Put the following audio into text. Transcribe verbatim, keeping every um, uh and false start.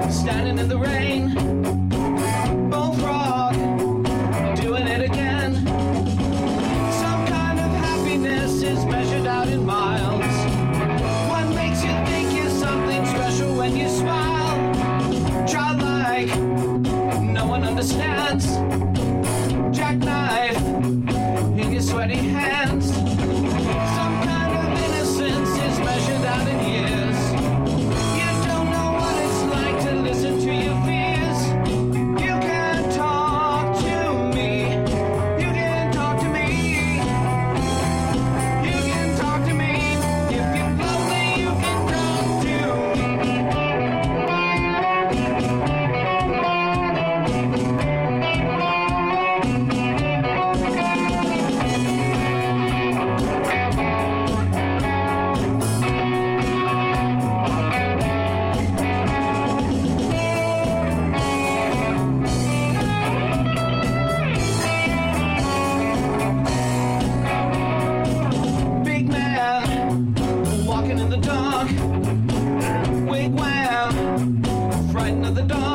standing in the rain, both rock, doing it again. Some kind of happiness is measured out in miles. What makes you think you're something special when you smile? Childlike, no one understands. Jackknife in your sweaty hands. Some kind of innocence is measured out in years. You don't know what it's like to listen to your fears. You can talk to me. You can talk to me. You can talk to me. If you're lonely, you can talk to big man walking in the dark. Wigwam, frightened of the dark.